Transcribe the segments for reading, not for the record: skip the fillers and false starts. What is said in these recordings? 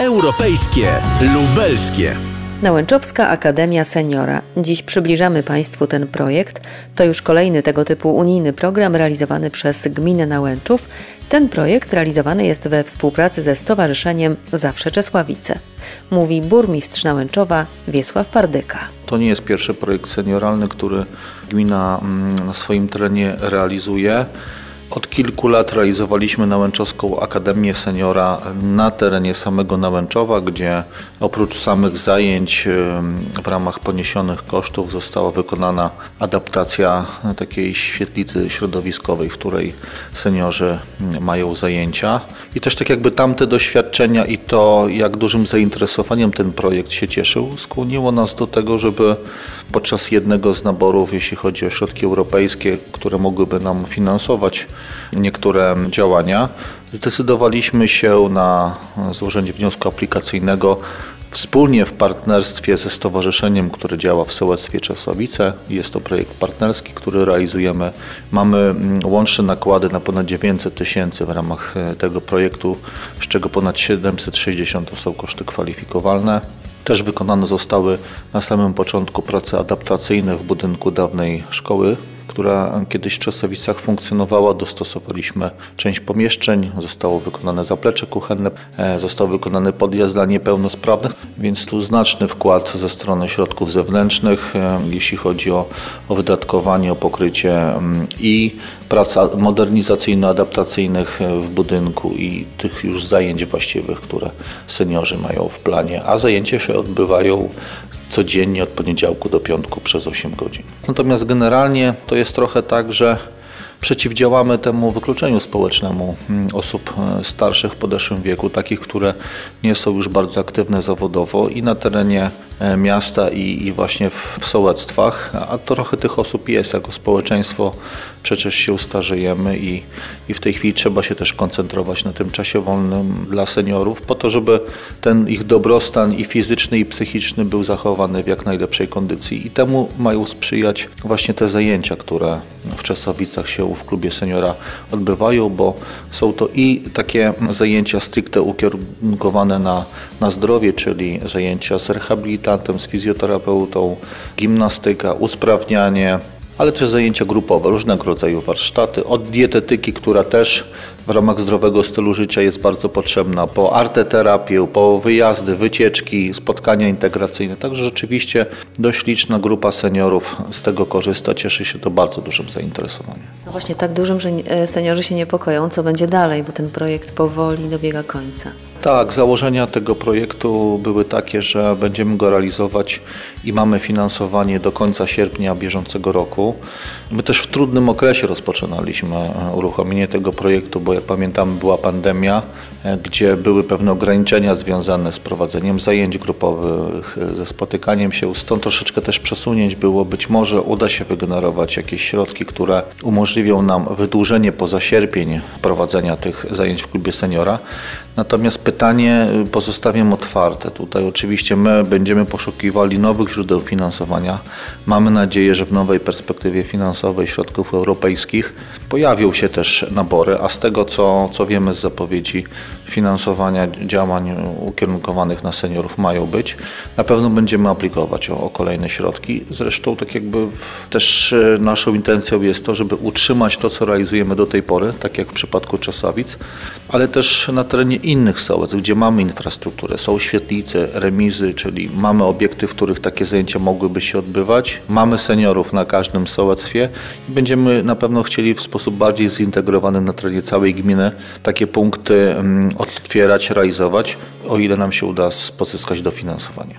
Europejskie, lubelskie. Nałęczowska Akademia Seniora. Dziś przybliżamy Państwu ten projekt. To już kolejny tego typu unijny program realizowany przez gminę Nałęczów. Ten projekt realizowany jest we współpracy ze Stowarzyszeniem Zawsze Czesławice. Mówi burmistrz Nałęczowa Wiesław Pardyka. To nie jest pierwszy projekt senioralny, który gmina na swoim terenie realizuje. Od kilku lat realizowaliśmy Nałęczowską Akademię Seniora na terenie samego Nałęczowa, gdzie oprócz samych zajęć w ramach poniesionych kosztów została wykonana adaptacja takiej świetlicy środowiskowej, w której seniorzy mają zajęcia. I też tak jakby tamte doświadczenia i to, jak dużym zainteresowaniem ten projekt się cieszył, skłoniło nas do tego, żeby podczas jednego z naborów, jeśli chodzi o środki europejskie, które mogłyby nam finansować niektóre działania, zdecydowaliśmy się na złożenie wniosku aplikacyjnego wspólnie w partnerstwie ze stowarzyszeniem, które działa w sołectwie Czesławice. Jest to projekt partnerski, który realizujemy. Mamy łączne nakłady na ponad 900 000 w ramach tego projektu, z czego ponad 760 to są koszty kwalifikowalne. Też wykonane zostały na samym początku prace adaptacyjne w budynku dawnej szkoły, która kiedyś w Czesławicach funkcjonowała. Dostosowaliśmy część pomieszczeń, zostało wykonane zaplecze kuchenne, został wykonany podjazd dla niepełnosprawnych, więc tu znaczny wkład ze strony środków zewnętrznych, jeśli chodzi o wydatkowanie, o pokrycie i prac modernizacyjno-adaptacyjnych w budynku i tych już zajęć właściwych, które seniorzy mają w planie, a zajęcia się odbywają codziennie od poniedziałku do piątku przez 8 godzin. Natomiast generalnie to jest trochę tak, że przeciwdziałamy temu wykluczeniu społecznemu osób starszych w podeszłym wieku, takich, które nie są już bardzo aktywne zawodowo i na terenie miasta i właśnie w sołectwach, a trochę tych osób jest. Jako społeczeństwo przecież się starzejemy i w tej chwili trzeba się też koncentrować na tym czasie wolnym dla seniorów, po to, żeby ten ich dobrostan i fizyczny, i psychiczny był zachowany w jak najlepszej kondycji. I temu mają sprzyjać właśnie te zajęcia, które w Czesławicach się w klubie seniora odbywają, bo są to i takie zajęcia stricte ukierunkowane na zdrowie, czyli zajęcia z rehabilitantem, z fizjoterapeutą, gimnastyka, usprawnianie, ale też zajęcia grupowe, różnego rodzaju warsztaty, od dietetyki, która też w ramach zdrowego stylu życia jest bardzo potrzebna, po arteterapię, po wyjazdy, wycieczki, spotkania integracyjne. Także rzeczywiście dość liczna grupa seniorów z tego korzysta, cieszy się to bardzo dużym zainteresowaniem. No właśnie tak dużym, że seniorzy się niepokoją, co będzie dalej, bo ten projekt powoli dobiega końca. Tak, założenia tego projektu były takie, że będziemy go realizować i mamy finansowanie do końca sierpnia bieżącego roku. My też w trudnym okresie rozpoczynaliśmy uruchomienie tego projektu, bo jak pamiętamy, była pandemia, gdzie były pewne ograniczenia związane z prowadzeniem zajęć grupowych, ze spotykaniem się. Stąd troszeczkę też przesunięć było. Być może uda się wygenerować jakieś środki, które umożliwią nam wydłużenie poza sierpień prowadzenia tych zajęć w klubie seniora. Natomiast pytanie pozostawiam otwarte. Tutaj oczywiście my będziemy poszukiwali nowych źródeł finansowania. Mamy nadzieję, że w nowej perspektywie finansowej środków europejskich pojawią się też nabory, a z tego co wiemy z zapowiedzi finansowania działań ukierunkowanych na seniorów mają być. Na pewno będziemy aplikować o kolejne środki. Zresztą tak jakby też naszą intencją jest to, żeby utrzymać to, co realizujemy do tej pory, tak jak w przypadku Czesławic, ale też na terenie innych sołectw, gdzie mamy infrastrukturę, są świetlice, remizy, czyli mamy obiekty, w których takie zajęcia mogłyby się odbywać. Mamy seniorów na każdym sołectwie i będziemy na pewno chcieli w sposób bardziej zintegrowany na terenie całej gminy takie punkty otwierać, realizować, o ile nam się uda pozyskać dofinansowanie.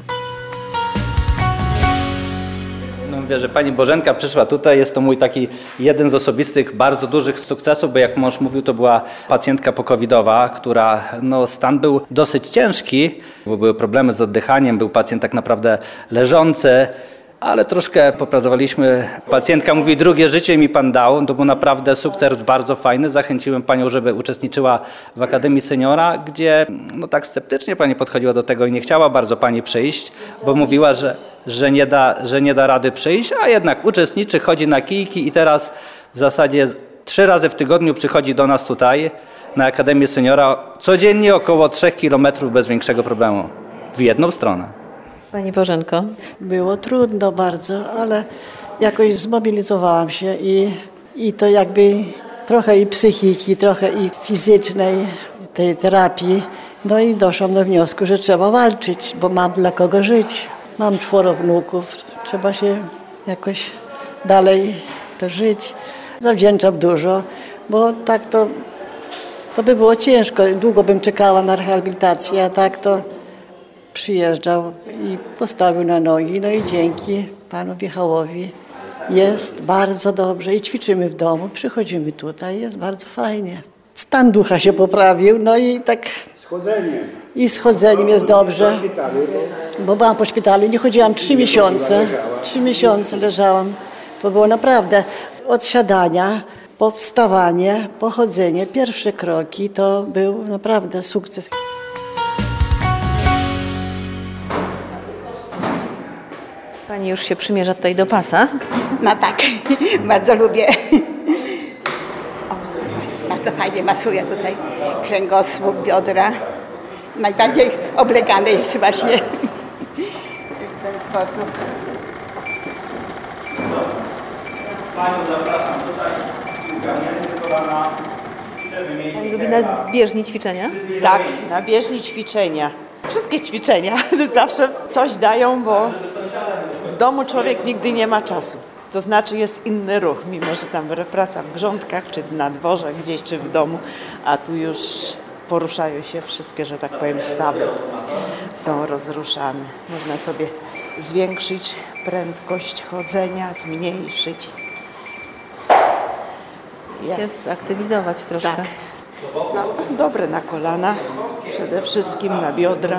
Mówię, że pani Bożenka przyszła tutaj, jest to mój taki jeden z osobistych, bardzo dużych sukcesów, bo jak mąż mówił, to była pacjentka pokowidowa, która stan był dosyć ciężki, bo były problemy z oddychaniem, był pacjent tak naprawdę leżący, ale troszkę popracowaliśmy. Pacjentka mówi, drugie życie mi pan dał, to był naprawdę sukces bardzo fajny. Zachęciłem panią, żeby uczestniczyła w Akademii Seniora, gdzie tak sceptycznie pani podchodziła do tego i nie chciała bardzo pani przyjść, bo mówiła, że nie da rady przyjść, a jednak uczestniczy, chodzi na kijki i teraz w zasadzie 3 razy w tygodniu przychodzi do nas tutaj na Akademię Seniora codziennie około 3 km bez większego problemu. W jedną stronę. Pani Bożenko? Było trudno bardzo, ale jakoś zmobilizowałam się i to jakby trochę i psychiki, trochę i fizycznej tej terapii. No i doszłam do wniosku, że trzeba walczyć, bo mam dla kogo żyć. Mam 4 wnuków, trzeba się jakoś dalej to żyć. Zawdzięczam dużo, bo tak to by było ciężko. Długo bym czekała na rehabilitację, a tak to przyjeżdżał i postawił na nogi. No i dzięki panu Michałowi jest bardzo dobrze i ćwiczymy w domu, przychodzimy tutaj, jest bardzo fajnie. Stan ducha się poprawił, no i tak... I z chodzeniem jest dobrze, bo byłam po szpitalu, nie chodziłam 3 miesiące. 3 miesiące leżałam. To było naprawdę od siadania, po wstawanie, po chodzenie, pierwsze kroki, to był naprawdę sukces. Pani już się przymierza tutaj do pasa. No tak, bardzo lubię. Bardzo fajnie masuje tutaj kręgosłup, biodra. Najbardziej oblegany jest właśnie w ten sposób. Panią zapraszam tutaj. Pani lubi na bieżni ćwiczenia? Tak, na bieżni ćwiczenia. Wszystkie ćwiczenia zawsze coś dają, bo w domu człowiek nigdy nie ma czasu. To znaczy jest inny ruch, mimo że tam praca w grządkach, czy na dworze gdzieś, czy w domu, a tu już poruszają się wszystkie, że tak powiem, stawy. Są rozruszane. Można sobie zwiększyć prędkość chodzenia, zmniejszyć. Się zaktywizować troszkę. Tak. No, dobre na kolana, przede wszystkim na biodra,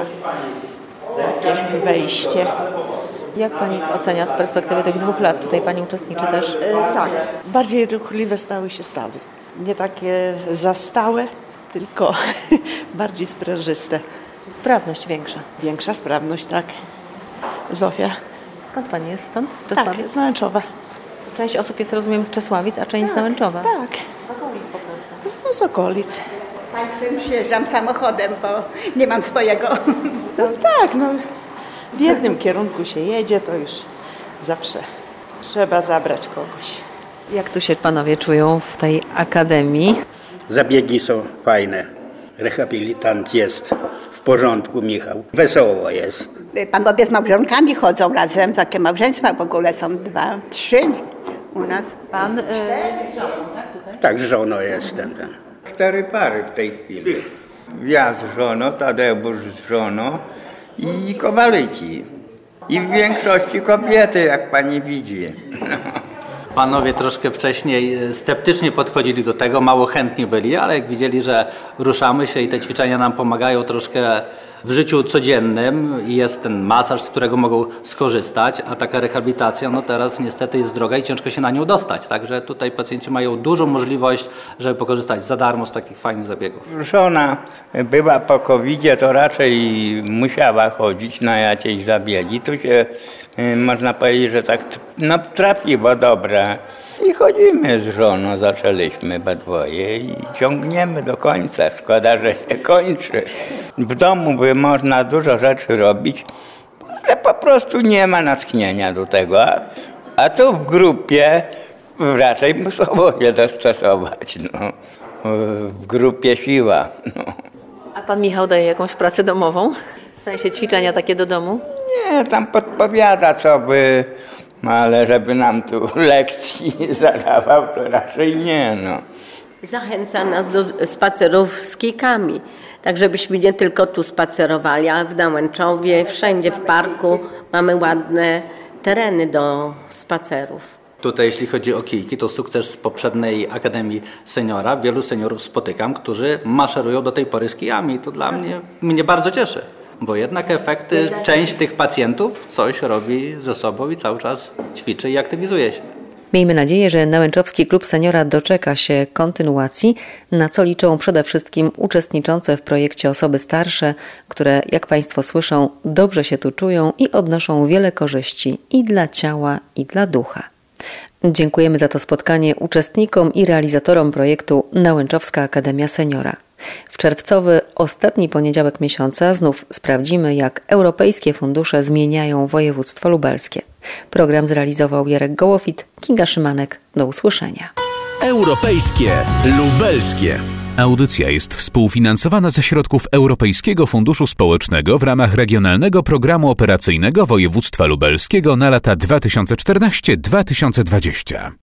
takie wejście. Jak Pani ocenia z perspektywy tych 2 lat? Tutaj Pani uczestniczy też. Tak, bardziej ruchliwe stały się stawy. Nie takie zastałe, tylko bardziej sprężyste. Sprawność większa. Większa sprawność, tak. Zofia? Skąd Pani jest? Stąd? Z Czesławic? Tak, z Nałęczowa. Część osób jest, rozumiem, z Czesławic, a część z Nałęczowa. Tak. Z okolic po prostu. No, z okolic. Z Państwem przyjeżdżam samochodem, bo nie mam swojego. No tak, no w jednym kierunku się jedzie, to już zawsze trzeba zabrać kogoś. Jak tu się Panowie czują w tej akademii? Zabiegi są fajne. Rehabilitant jest w porządku, Michał. Wesoło jest. Panowie z małżonkami chodzą razem, takie małżeństwa w ogóle są 2, 3 u nas. Pan z żoną, tak? Tutaj? Tak, z żoną jestem. 4 pary w tej chwili. Ja z żoną, Tadeusz z żoną i Kowaleci. I w większości kobiety, jak pani widzi. Panowie troszkę wcześniej sceptycznie podchodzili do tego, mało chętni byli, ale jak widzieli, że ruszamy się i te ćwiczenia nam pomagają troszkę w życiu codziennym i jest ten masaż, z którego mogą skorzystać, a taka rehabilitacja no teraz niestety jest droga i ciężko się na nią dostać. Także tutaj pacjenci mają dużą możliwość, żeby pokorzystać za darmo z takich fajnych zabiegów. Żona była po COVID-zie, to raczej musiała chodzić na jakieś zabiegi. Tu się można powiedzieć, że tak trafiło dobrze. I chodzimy z żoną, zaczęliśmy we dwoje i ciągniemy do końca. Szkoda, że się kończy. W domu by można dużo rzeczy robić, ale po prostu nie ma natchnienia do tego. A tu w grupie raczej muszą się dostosować. No. W grupie siła. No. A Pan Michał daje jakąś pracę domową? W sensie ćwiczenia takie do domu? Nie, tam podpowiada co by, ale żeby nam tu lekcji zadawał, to raczej nie. No. Zachęca nas do spacerów z kijkami, tak żebyśmy nie tylko tu spacerowali, ale w Nałęczowie, wszędzie w parku mamy ładne tereny do spacerów. Tutaj jeśli chodzi o kijki, to sukces z poprzedniej Akademii Seniora. Wielu seniorów spotykam, którzy maszerują do tej pory z kijami. To dla mnie bardzo cieszy, bo jednak efekty, część tych pacjentów coś robi ze sobą i cały czas ćwiczy i aktywizuje się. Miejmy nadzieję, że Nałęczowski Klub Seniora doczeka się kontynuacji, na co liczą przede wszystkim uczestniczące w projekcie osoby starsze, które, jak Państwo słyszą, dobrze się tu czują i odnoszą wiele korzyści i dla ciała, i dla ducha. Dziękujemy za to spotkanie uczestnikom i realizatorom projektu Nałęczowska Akademia Seniora. W czerwcowy, ostatni poniedziałek miesiąca znów sprawdzimy, jak europejskie fundusze zmieniają województwo lubelskie. Program zrealizował Jarek Gołofit, Kinga Szymanek. Do usłyszenia. Europejskie Lubelskie. Audycja jest współfinansowana ze środków Europejskiego Funduszu Społecznego w ramach Regionalnego Programu Operacyjnego Województwa Lubelskiego na lata 2014-2020.